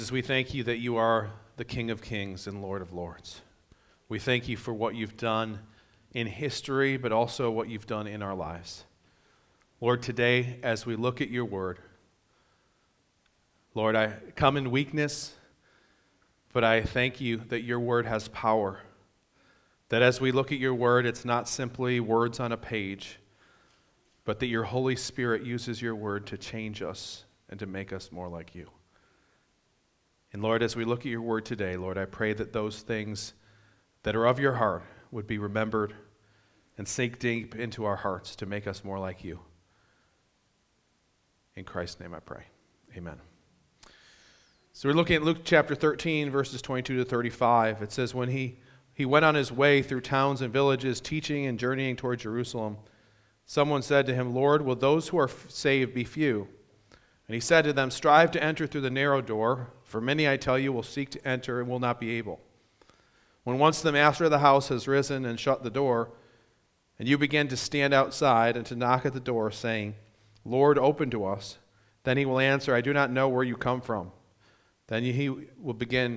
Jesus, we thank you that you are the King of Kings and Lord of Lords. We thank you for what you've done in history, but also what you've done in our lives. Lord, today, as we look at your word, Lord, I come in weakness, but I thank you that your word has power. That as we look at your word, it's not simply words on a page, but that your Holy Spirit uses your word to change us and to make us more like you. And Lord, as we look at your word today, Lord, I pray that those things that are of your heart would be remembered and sink deep into our hearts to make us more like you. In Christ's name I pray. Amen. So we're looking at Luke chapter 13, verses 22 to 35. It says, when he went on his way through towns and villages, teaching and journeying toward Jerusalem, someone said to him, Lord, will those who are saved be few? And he said to them, strive to enter through the narrow door, for many, I tell you, will seek to enter and will not be able. When once the master of the house has risen and shut the door, and you begin to stand outside and to knock at the door, saying, Lord, open to us, then he will answer, I do not know where you come from. Then you will begin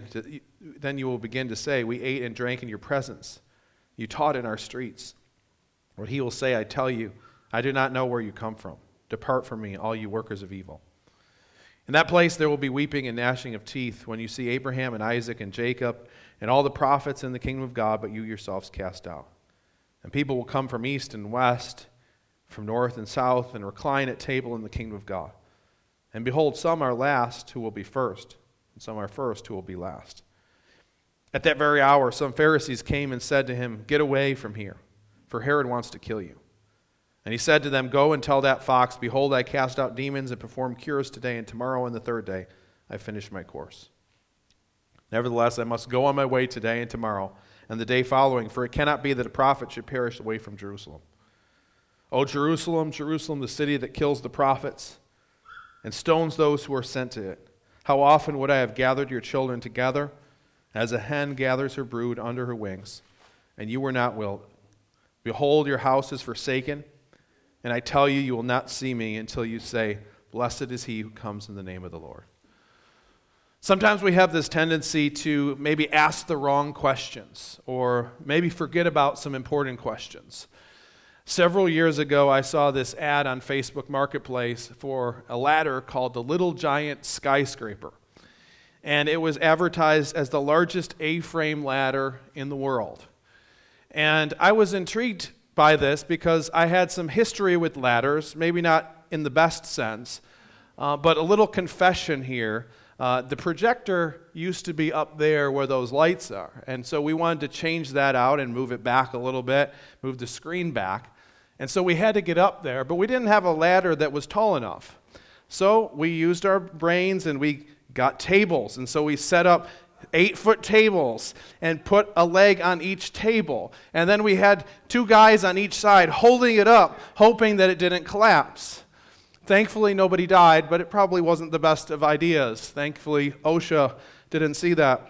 to say, we ate and drank in your presence. You taught in our streets. But he will say, I tell you, I do not know where you come from. Depart from me, all you workers of evil. In that place there will be weeping and gnashing of teeth when you see Abraham and Isaac and Jacob and all the prophets in the kingdom of God, but you yourselves cast out. And people will come from east and west, from north and south, and recline at table in the kingdom of God. And behold, some are last who will be first, and some are first who will be last. At that very hour some Pharisees came and said to him, get away from here, for Herod wants to kill you. And he said to them, go and tell that fox, behold, I cast out demons and perform cures today, and tomorrow and the third day I finish my course. Nevertheless, I must go on my way today and tomorrow and the day following, for it cannot be that a prophet should perish away from Jerusalem. O Jerusalem, Jerusalem, the city that kills the prophets and stones those who are sent to it. How often would I have gathered your children together, as a hen gathers her brood under her wings, and you were not willing. Behold, your house is forsaken, and I tell you, you will not see me until you say, blessed is he who comes in the name of the Lord. Sometimes we have this tendency to maybe ask the wrong questions, or maybe forget about some important questions. Several years ago, I saw this ad on Facebook Marketplace for a ladder called the Little Giant Skyscraper. And it was advertised as the largest A-frame ladder in the world. And I was intrigued by this because I had some history with ladders, maybe not in the best sense, but a little confession here. The projector used to be up there where those lights are, and so we wanted to change that out and move it back a little bit, move the screen back, and so we had to get up there, but we didn't have a ladder that was tall enough. So we used our brains and we got tables, and so we set up 8-foot tables and put a leg on each table. And then we had 2 guys on each side holding it up, hoping that it didn't collapse. Thankfully, nobody died, but it probably wasn't the best of ideas. Thankfully, OSHA didn't see that.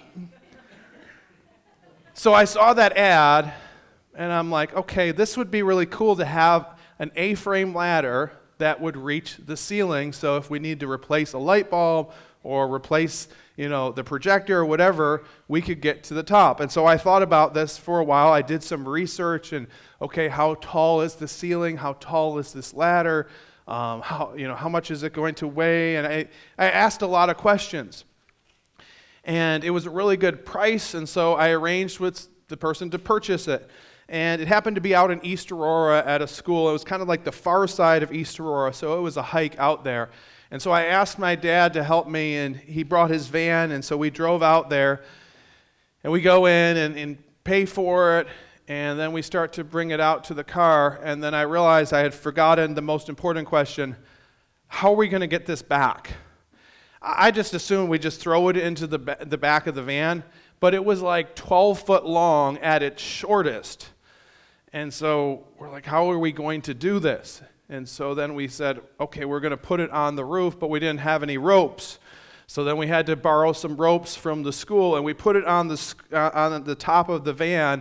So I saw that ad, and I'm like, okay, this would be really cool to have an A-frame ladder that would reach the ceiling, so if we need to replace a light bulb or replace the projector or whatever, we could get to the top. And so I thought about this for a while. I did some research and, okay, how tall is the ceiling? How tall is this ladder? How much is it going to weigh? And I asked a lot of questions. And it was a really good price, and so I arranged with the person to purchase it. And it happened to be out in East Aurora at a school. It was kind of like the far side of East Aurora, so it was a hike out there. And so I asked my dad to help me, and he brought his van, and so we drove out there, and we go in and pay for it, and then we start to bring it out to the car, and then I realized I had forgotten the most important question: how are we going to get this back? I just assumed we just throw it into the back of the van, but it was like 12 foot long at its shortest. And so we're like, how are we going to do this? And so then we said, okay, we're going to put it on the roof, but we didn't have any ropes. So then we had to borrow some ropes from the school, and we put it on the top of the van,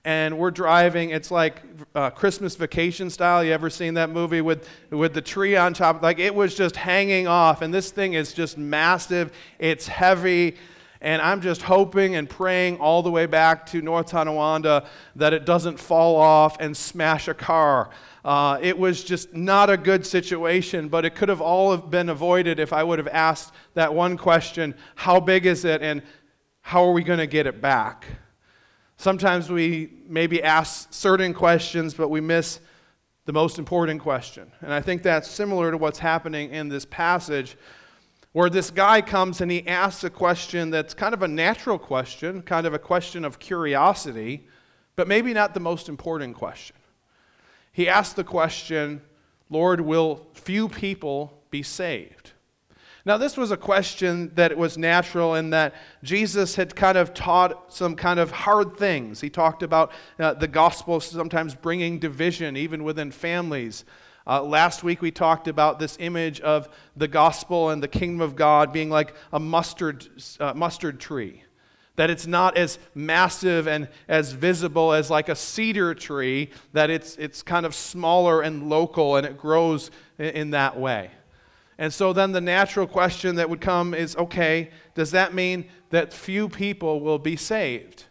and we're driving. It's like Christmas Vacation style. You ever seen that movie with the tree on top? Like, it was just hanging off, and this thing is just massive. It's heavy, and I'm just hoping and praying all the way back to North Tonawanda that it doesn't fall off and smash a car. It was just not a good situation, but it could have all been avoided if I would have asked that one question: how big is it, and how are we going to get it back? Sometimes we maybe ask certain questions, but we miss the most important question. And I think that's similar to what's happening in this passage, where this guy comes and he asks a question that's kind of a natural question, kind of a question of curiosity, but maybe not the most important question. He asks the question, Lord, will few people be saved? Now, this was a question that was natural in that Jesus had kind of taught some kind of hard things. He talked about the gospel sometimes bringing division, even within families. Last week we talked about this image of the gospel and the kingdom of God being like a mustard tree. That it's not as massive and as visible as like a cedar tree, that it's kind of smaller and local, and it grows in that way. And so then the natural question that would come is, okay, does that mean that few people will be saved?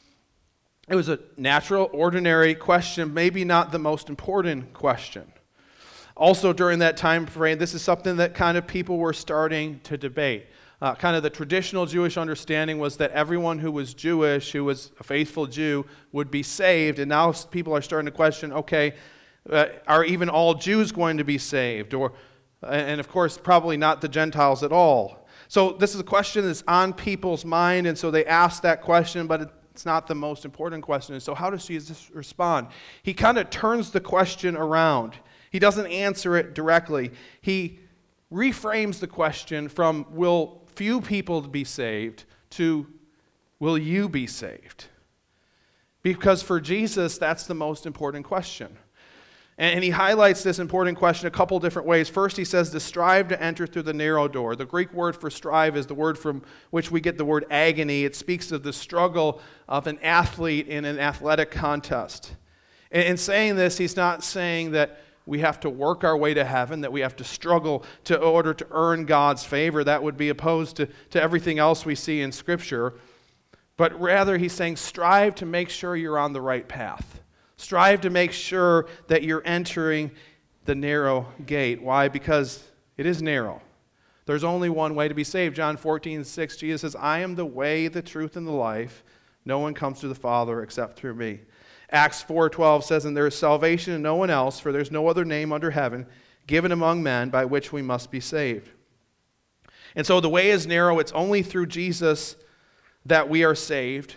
It was a natural, ordinary question, maybe not the most important question. Also during that time frame, this is something that kind of people were starting to debate. Kind of the traditional Jewish understanding was that everyone who was Jewish, who was a faithful Jew, would be saved. And now people are starting to question, okay, are even all Jews going to be saved? And of course, probably not the Gentiles at all. So this is a question that's on people's mind, and so they ask that question, but it's not the most important question. And so how does Jesus respond? He kind of turns the question around. He doesn't answer it directly. He reframes the question from, will few people be saved, to, will you be saved? Because for Jesus, that's the most important question. And he highlights this important question a couple different ways. First, he says to strive to enter through the narrow door. The Greek word for strive is the word from which we get the word agony. It speaks of the struggle of an athlete in an athletic contest. In saying this, he's not saying that we have to work our way to heaven, that we have to struggle in order to earn God's favor. That would be opposed to everything else we see in Scripture. But rather, he's saying strive to make sure you're on the right path. Strive to make sure that you're entering the narrow gate. Why? Because it is narrow. There's only one way to be saved. John 14:6, Jesus says, I am the way, the truth, and the life. No one comes to the Father except through me. Acts 4:12 says, and there is salvation in no one else, for there's no other name under heaven given among men by which we must be saved. And so the way is narrow. It's only through Jesus that we are saved.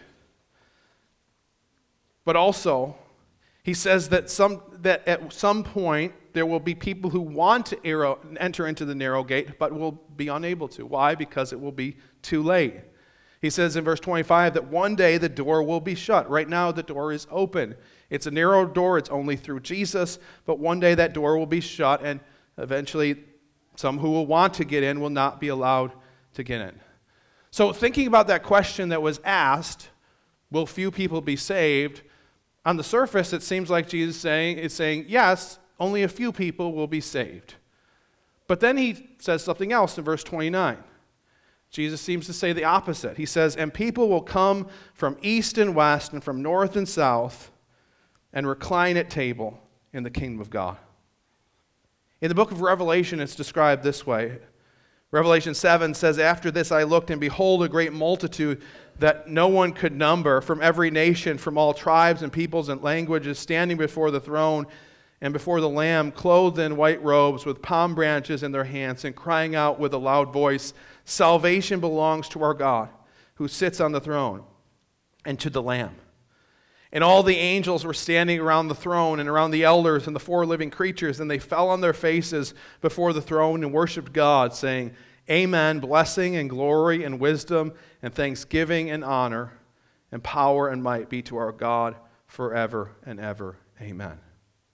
But also, he says that at some point there will be people who want to enter into the narrow gate, but will be unable to. Why? Because it will be too late. He says in verse 25 that one day the door will be shut. Right now the door is open. It's a narrow door. It's only through Jesus. But one day that door will be shut, and eventually some who will want to get in will not be allowed to get in. So thinking about that question that was asked, will few people be saved? On the surface, it seems like Jesus is saying, yes, only a few people will be saved. But then he says something else in verse 29. Jesus seems to say the opposite. He says, and people will come from east and west and from north and south and recline at table in the kingdom of God. In the book of Revelation, it's described this way. Revelation 7 says, after this I looked, and behold, a great multitude that no one could number, from every nation, from all tribes and peoples and languages, standing before the throne and before the Lamb, clothed in white robes, with palm branches in their hands, and crying out with a loud voice, salvation belongs to our God, who sits on the throne, and to the Lamb. And all the angels were standing around the throne and around the elders and the four living creatures, and they fell on their faces before the throne and worshiped God, saying, Amen, blessing and glory and wisdom and thanksgiving and honor and power and might be to our God forever and ever. Amen.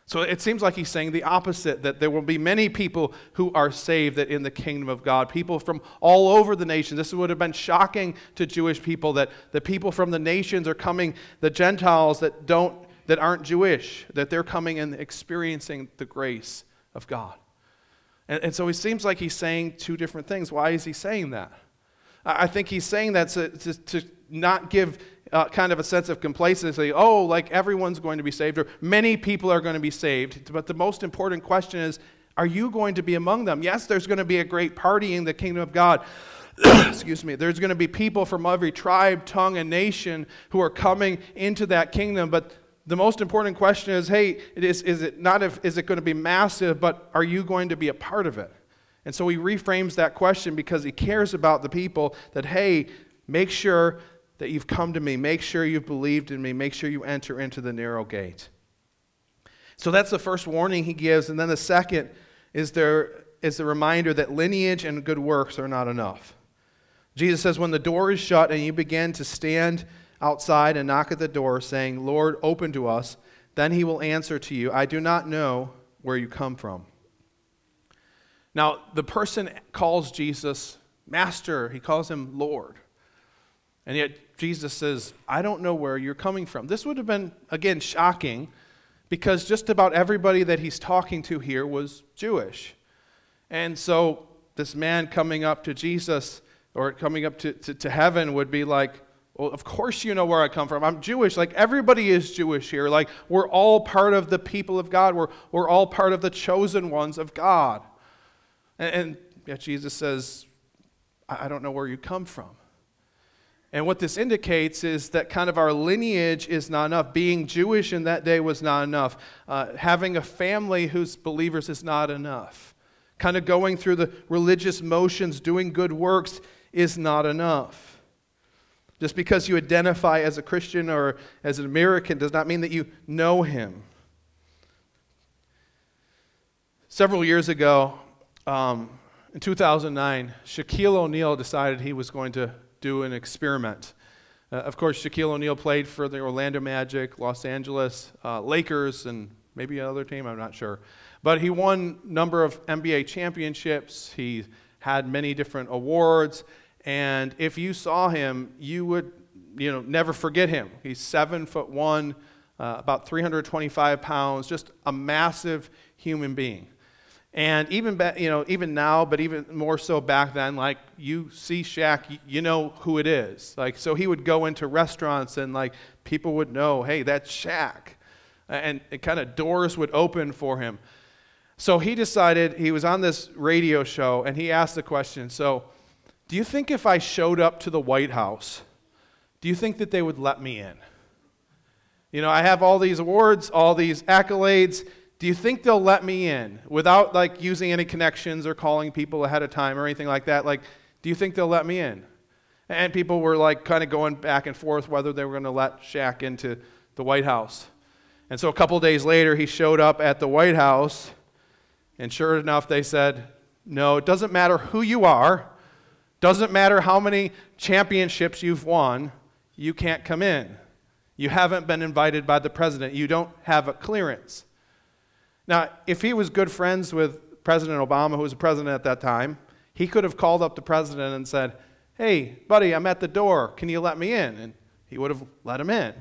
So it seems like he's saying the opposite, that there will be many people who are saved that in the kingdom of God, people from all over the nation. This would have been shocking to Jewish people, that the people from the nations are coming, the Gentiles that aren't Jewish, that they're coming and experiencing the grace of God. And so it seems like he's saying two different things. Why is he saying that? I think he's saying that to not give kind of a sense of complacency, like everyone's going to be saved, or many people are going to be saved. But the most important question is, are you going to be among them? Yes, there's going to be a great party in the kingdom of God. Excuse me. There's going to be people from every tribe, tongue, and nation who are coming into that kingdom. But the most important question is, is it going to be massive, but are you going to be a part of it? And so he reframes that question because he cares about the people that, make sure that you've come to me. Make sure you've believed in me. Make sure you enter into the narrow gate. So that's the first warning he gives. And then the second is the reminder that lineage and good works are not enough. Jesus says, when the door is shut and you begin to stand outside and knock at the door saying, Lord, open to us, then he will answer to you, I do not know where you come from. Now, the person calls Jesus Master. He calls him Lord. And yet Jesus says, I don't know where you're coming from. This would have been, again, shocking because just about everybody that he's talking to here was Jewish. And so this man coming up to Jesus or coming up to heaven would be like, well, of course you know where I come from. I'm Jewish. Like, everybody is Jewish here. Like, we're all part of the people of God. We're all part of the chosen ones of God. And yet Jesus says, I don't know where you come from. And what this indicates is that kind of our lineage is not enough. Being Jewish in that day was not enough. Having a family who's believers is not enough. Kind of going through the religious motions, doing good works is not enough. Just because you identify as a Christian or as an American does not mean that you know him. Several years ago, in 2009, Shaquille O'Neal decided he was going to do an experiment. Of course, Shaquille O'Neal played for the Orlando Magic, Los Angeles Lakers, and maybe another team, I'm not sure. But he won a number of NBA championships. He had many different awards. And if you saw him, you would never forget him. He's 7'1", about 325 pounds, just a massive human being. And even now, but even more so back then, like, you see Shaq, you know who it is. Like, so he would go into restaurants and like people would know, hey, that's Shaq. And kind of doors would open for him. So he decided, he was on this radio show and he asked the question, so do you think if I showed up to the White House, do you think that they would let me in? I have all these awards, all these accolades. Do you think they'll let me in without like using any connections or calling people ahead of time or anything like that? Like, do you think they'll let me in? And people were like kind of going back and forth whether they were going to let Shaq into the White House. And so a couple days later, he showed up at the White House, and sure enough, they said, no, it doesn't matter who you are, doesn't matter how many championships you've won, you can't come in. You haven't been invited by the president. You don't have a clearance. Now, if he was good friends with President Obama, who was the president at that time, he could have called up the president and said, hey, buddy, I'm at the door. Can you let me in? And he would have let him in.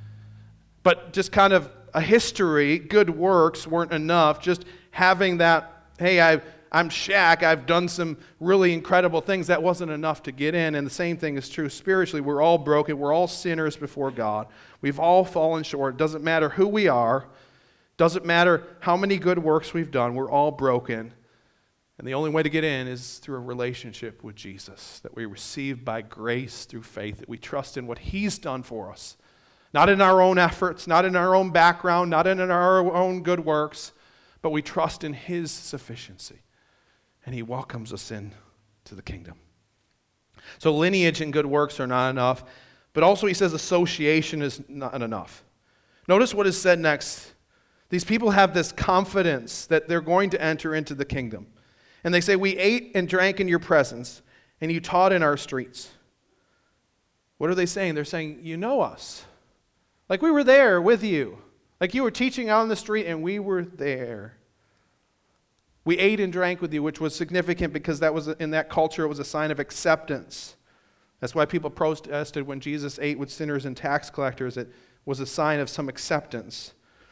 But just kind of a history, good works weren't enough. Just having that, hey, I'm Shaq, I've done some really incredible things, that wasn't enough to get in. And the same thing is true spiritually. We're all broken. We're all sinners before God. We've all fallen short. It doesn't matter who we are. Doesn't matter how many good works we've done, we're all broken. And the only way to get in is through a relationship with Jesus, that we receive by grace through faith, that we trust in what he's done for us. Not in our own efforts, not in our own background, not in our own good works, but we trust in his sufficiency. And he welcomes us in to the kingdom. So lineage and good works are not enough, but also he says association is not enough. Notice what is said next. These people have this confidence that they're going to enter into the kingdom. And they say, we ate and drank in your presence, and you taught in our streets. What are they saying? They're saying, you know us. Like, we were there with you. Like you were teaching out on the street and we were there. We ate and drank with you, which was significant because that was in that culture, it was a sign of acceptance. That's why people protested when Jesus ate with sinners and tax collectors. It was a sign of some acceptance.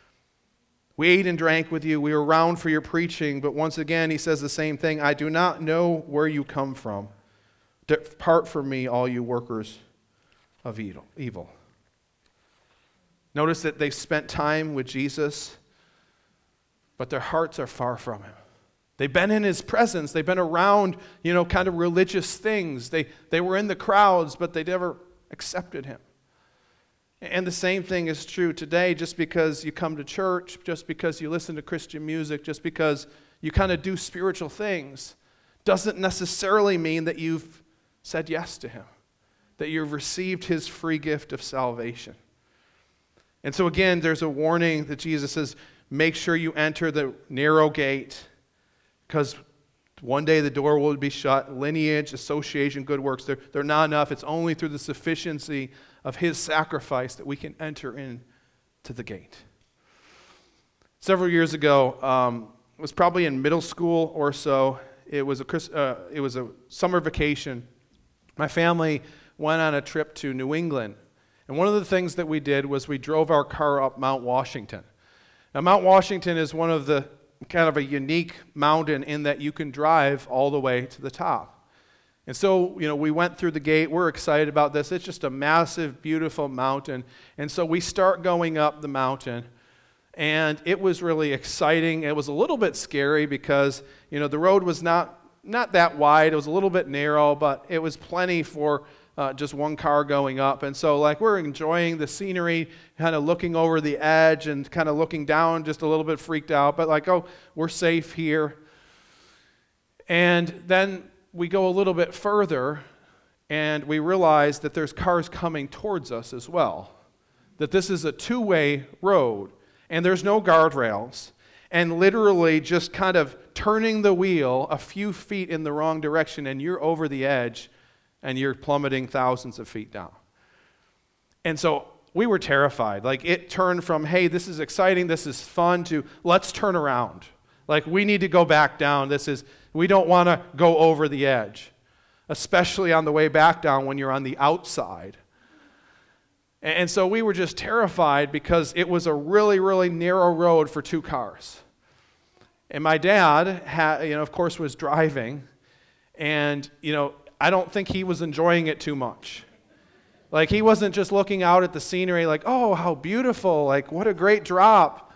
We ate and drank with you. We were around for your preaching. But once again, he says the same thing. I do not know where you come from. Depart from me, all you workers of evil. Notice that they've spent time with Jesus, but their hearts are far from him. They've been in his presence. They've been around, kind of religious things. They were in the crowds, but they never accepted him. And the same thing is true today. Just because you come to church, just because you listen to Christian music, just because you kind of do spiritual things, doesn't necessarily mean that you've said yes to him, that you've received his free gift of salvation. And so again, there's a warning that Jesus says, make sure you enter the narrow gate, because one day the door will be shut. Lineage, association, good works, they're not enough. It's only through the sufficiency of his sacrifice that we can enter into the gate. Several years ago, it was probably in middle school or so. It was a summer vacation. My family went on a trip to New England. And one of the things that we did was we drove our car up Mount Washington. Now, Mount Washington is one of the kind of a unique mountain in that you can drive all the way to the top. And so, we went through the gate. We're excited about this. It's just a massive, beautiful mountain. And so we start going up the mountain. And it was really exciting. It was a little bit scary because, the road was not that wide. It was a little bit narrow, but it was plenty for just one car going up. And so we're enjoying the scenery, kind of looking over the edge and kind of looking down, just a little bit freaked out, but we're safe here. And then we go a little bit further and we realize that there's cars coming towards us as well, that this is a two-way road and there's no guardrails, and literally just kind of turning the wheel a few feet in the wrong direction and you're over the edge and you're plummeting thousands of feet down. And so we were terrified. It turned from, hey, this is exciting, this is fun, to let's turn around. We need to go back down. We don't want to go over the edge, especially on the way back down when you're on the outside. And so we were just terrified because it was a really, really narrow road for two cars. And my dad, of course, was driving, and, I don't think he was enjoying it too much. He wasn't just looking out at the scenery oh, how beautiful, what a great drop.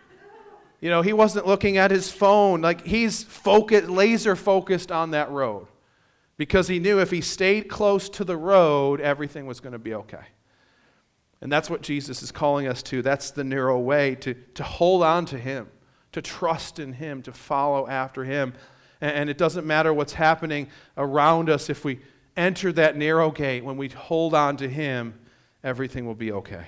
He wasn't looking at his phone. He's laser focused on that road because he knew if he stayed close to the road, everything was going to be okay. And that's what Jesus is calling us to. That's the narrow way, to hold on to him, to trust in him, to follow after him. And it doesn't matter what's happening around us. If we enter that narrow gate, when we hold on to him, everything will be okay.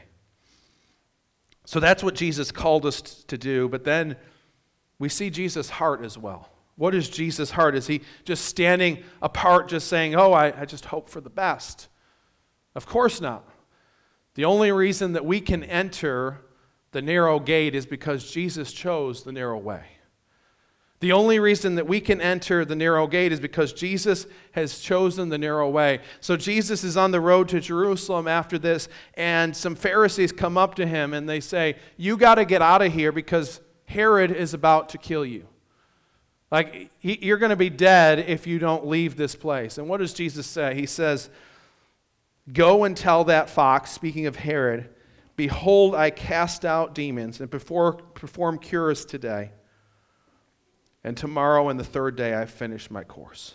So that's what Jesus called us to do. But then we see Jesus' heart as well. What is Jesus' heart? Is he just standing apart, just saying, oh, I just hope for the best? Of course not. The only reason that we can enter the narrow gate is because Jesus chose the narrow way. The only reason that we can enter the narrow gate is because Jesus has chosen the narrow way. So Jesus is on the road to Jerusalem after this, and some Pharisees come up to him and they say, you got to get out of here because Herod is about to kill you. You're going to be dead if you don't leave this place. And what does Jesus say? He says, go and tell that fox, speaking of Herod, behold, I cast out demons and perform cures today. And tomorrow and the third day I finish my course.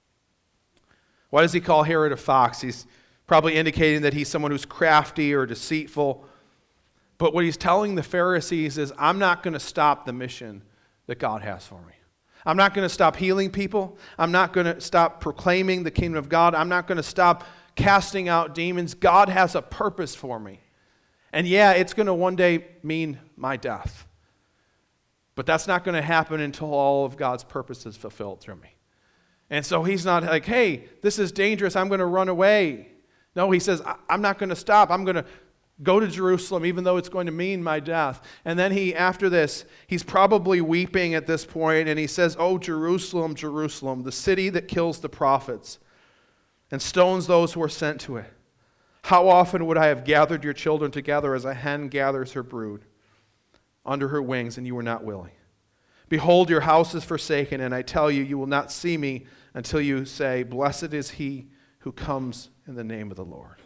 Why does he call Herod a fox? He's probably indicating that he's someone who's crafty or deceitful. But what he's telling the Pharisees is, I'm not going to stop the mission that God has for me. I'm not going to stop healing people. I'm not going to stop proclaiming the kingdom of God. I'm not going to stop casting out demons. God has a purpose for me. And yeah, it's going to one day mean my death. But that's not going to happen until all of God's purpose is fulfilled through me. And so he's not like, hey, this is dangerous, I'm going to run away. No, he says, I'm not going to stop. I'm going to Go to Jerusalem, even though it's going to mean my death. And then after this, he's probably weeping at this point, and he says, "Oh, Jerusalem, Jerusalem, the city that kills the prophets and stones those who are sent to it. How often would I have gathered your children together as a hen gathers her brood under her wings, and you were not willing? Behold, your house is forsaken, and I tell you, you will not see me until you say, 'Blessed is he who comes in the name of the Lord.'"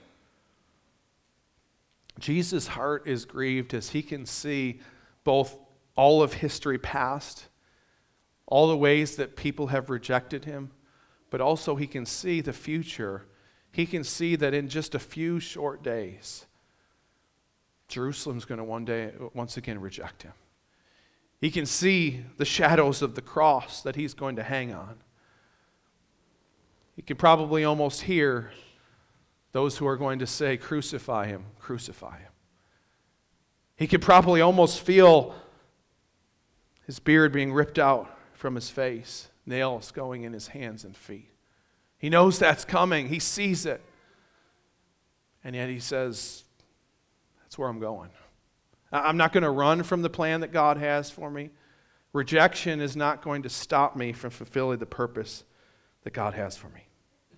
Jesus' heart is grieved as he can see both all of history past, all the ways that people have rejected him, but also he can see the future. He can see that in just a few short days, Jerusalem's going to once again reject him. He can see the shadows of the cross that he's going to hang on. He can probably almost hear those who are going to say, "Crucify him, crucify him." He could probably almost feel his beard being ripped out from his face, nails going in his hands and feet. He knows that's coming. He sees it. And yet he says, "That's where I'm going. I'm not going to run from the plan that God has for me. Rejection is not going to stop me from fulfilling the purpose that God has for me."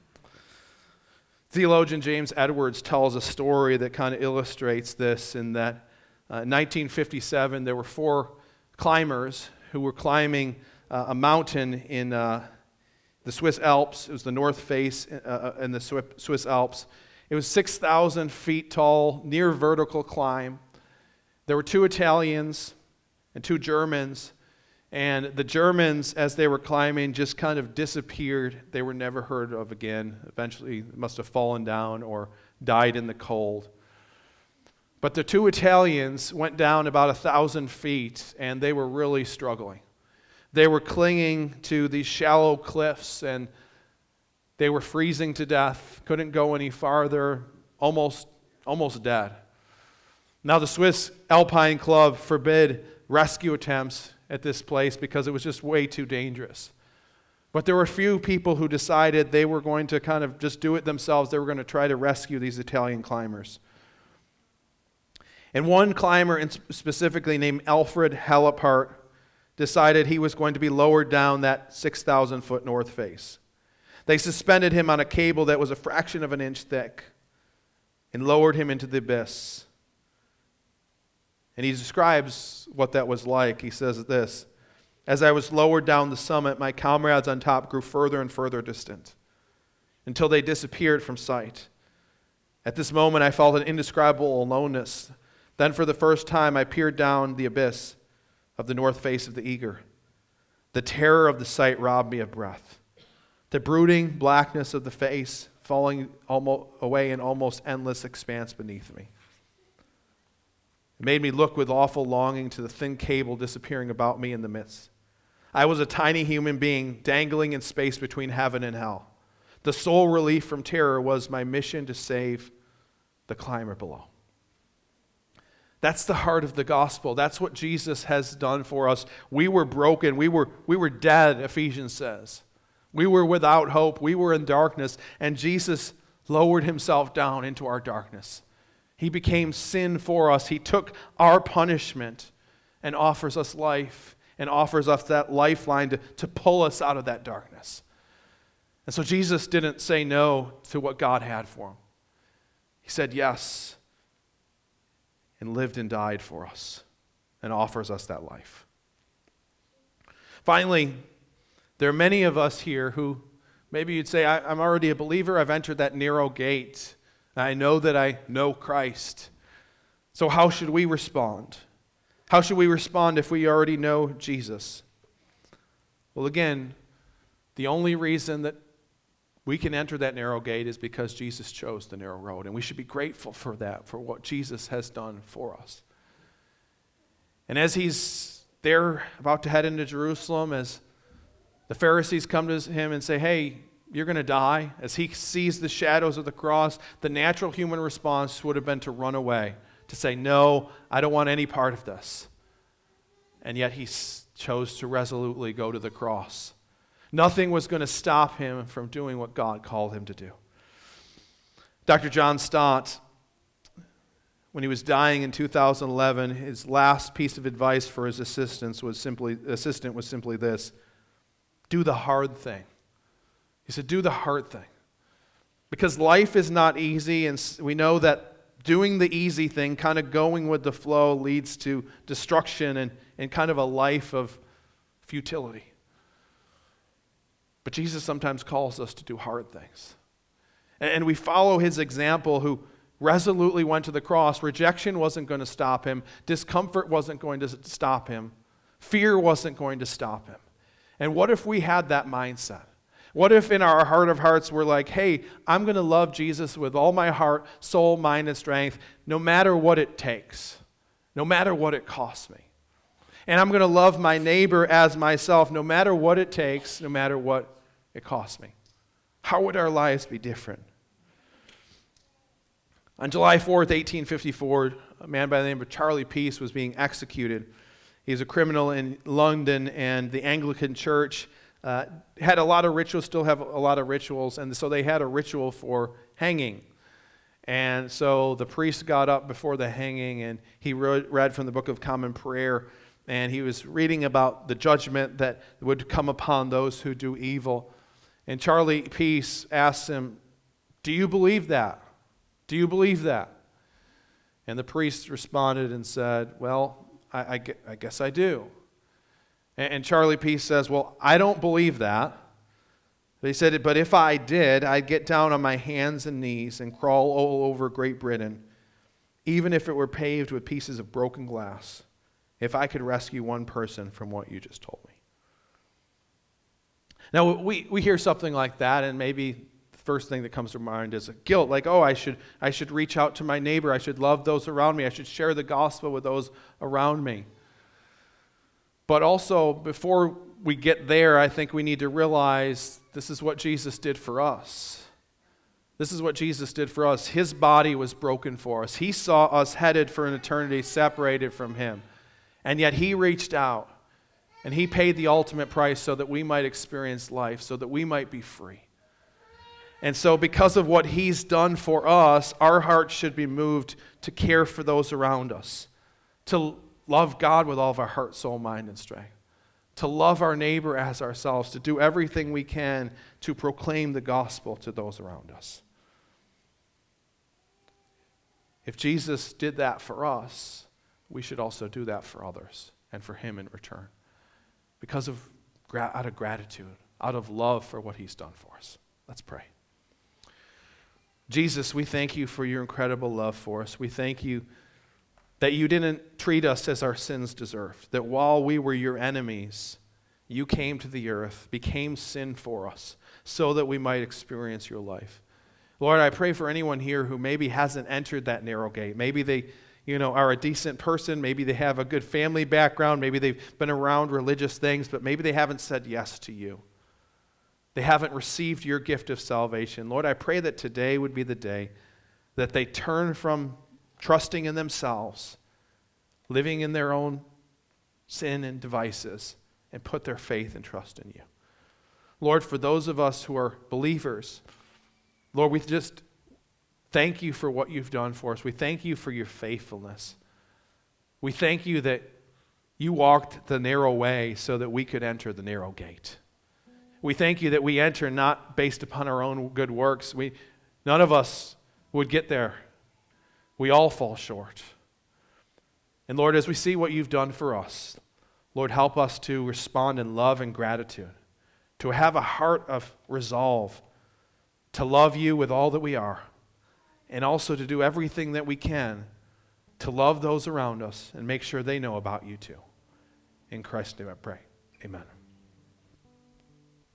Theologian James Edwards tells a story that kind of illustrates this, in that in 1957 there were 4 climbers who were climbing a mountain in the Swiss Alps. It was the North Face in the Swiss Alps. It was 6,000 feet tall, near vertical climb. There were 2 Italians and 2 Germans, and the Germans, as they were climbing, just kind of disappeared. They were never heard of again. Eventually, they must have fallen down or died in the cold. But the 2 Italians went down about 1,000 feet, and they were really struggling. They were clinging to these shallow cliffs, and they were freezing to death, couldn't go any farther, almost dead. Now, the Swiss Alpine Club forbid rescue attempts at this place because it was just way too dangerous. But there were a few people who decided they were going to kind of just do it themselves. They were going to try to rescue these Italian climbers. And one climber, specifically named Alfred Hellapart, decided he was going to be lowered down that 6,000-foot north face. They suspended him on a cable that was a fraction of an inch thick and lowered him into the abyss. And he describes what that was like. He says this: "As I was lowered down the summit, my comrades on top grew further and further distant until they disappeared from sight. At this moment, I felt an indescribable aloneness. Then for the first time, I peered down the abyss of the north face of the Eger. The terror of the sight robbed me of breath. The brooding blackness of the face falling away in almost endless expanse beneath me. It made me look with awful longing to the thin cable disappearing about me in the midst. I was a tiny human being dangling in space between heaven and hell. The sole relief from terror was my mission to save the climber below." That's the heart of the gospel. That's what Jesus has done for us. We were broken. We were dead, Ephesians says. We were without hope. We were in darkness, and Jesus lowered himself down into our darkness. He became sin for us. He took our punishment and offers us life, and offers us that lifeline to pull us out of that darkness. And so Jesus didn't say no to what God had for him. He said yes, and lived and died for us, and offers us that life. Finally, there are many of us here who maybe you'd say, I'm already a believer. I've entered that narrow gate. I know that I know Christ. So how should we respond? How should we respond if we already know Jesus? Well, again, the only reason that we can enter that narrow gate is because Jesus chose the narrow road, and we should be grateful for that, for what Jesus has done for us. And as he's there about to head into Jerusalem, as the Pharisees come to him and say, hey, you're going to die, as he sees the shadows of the cross, the natural human response would have been to run away, to say, no, I don't want any part of this. And yet he chose to resolutely go to the cross. Nothing was going to stop him from doing what God called him to do. Dr. John Stott when he was dying in 2011, his last piece of advice for his assistant was simply this: do the hard thing. He said, do the hard thing. Because life is not easy, and we know that doing the easy thing, kind of going with the flow, leads to destruction and kind of a life of futility. But Jesus sometimes calls us to do hard things. And we follow his example, who resolutely went to the cross. Rejection wasn't going to stop him. Discomfort wasn't going to stop him. Fear wasn't going to stop him. And what if we had that mindset? What if in our heart of hearts we're like, hey, I'm going to love Jesus with all my heart, soul, mind, and strength, no matter what it takes, no matter what it costs me. And I'm going to love my neighbor as myself, no matter what it takes, no matter what it costs me. How would our lives be different? On July 4th, 1854, a man by the name of Charlie Peace was being executed. He's a criminal in London, and the Anglican Church had a lot of rituals, still have a lot of rituals, and so they had a ritual for hanging. And so the priest got up before the hanging, and he read from the Book of Common Prayer, and he was reading about the judgment that would come upon those who do evil. And Charlie Peace asked him, do you believe that? Do you believe that? And the priest responded and said, well, I guess I do. And Charlie Peace says, well, I don't believe that. They said, but if I did, I'd get down on my hands and knees and crawl all over Great Britain, even if it were paved with pieces of broken glass, if I could rescue one person from what you just told me. Now, we hear something like that, and maybe the first thing that comes to mind is a guilt, like, oh, I should reach out to my neighbor, I should love those around me, I should share the gospel with those around me. But also, before we get there, I think we need to realize this is what Jesus did for us. This is what Jesus did for us. His body was broken for us. He saw us headed for an eternity separated from him. And yet he reached out, and he paid the ultimate price so that we might experience life, so that we might be free. And so because of what he's done for us, our hearts should be moved to care for those around us, to love God with all of our heart, soul, mind, and strength, to love our neighbor as ourselves, to do everything we can to proclaim the gospel to those around us. If Jesus did that for us, we should also do that for others and for him in return, because of out of gratitude, out of love for what he's done for us. Let's pray. Jesus, we thank you for your incredible love for us. We thank you that you didn't treat us as our sins deserved, that while we were your enemies, you came to the earth, became sin for us, so that we might experience your life. Lord, I pray for anyone here who maybe hasn't entered that narrow gate. Maybe they are a decent person, maybe they have a good family background, maybe they've been around religious things, but maybe they haven't said yes to you. They haven't received your gift of salvation. Lord, I pray that today would be the day that they turn from trusting in themselves, living in their own sin and devices, and put their faith and trust in you. Lord, for those of us who are believers, Lord, we just thank you for what you've done for us. We thank you for your faithfulness. We thank you that you walked the narrow way so that we could enter the narrow gate. We thank you that we enter not based upon our own good works. None of us would get there. We all fall short. And Lord, as we see what you've done for us, Lord, help us to respond in love and gratitude, to have a heart of resolve, to love you with all that we are, and also to do everything that we can to love those around us and make sure they know about you too. In Christ's name I pray. Amen.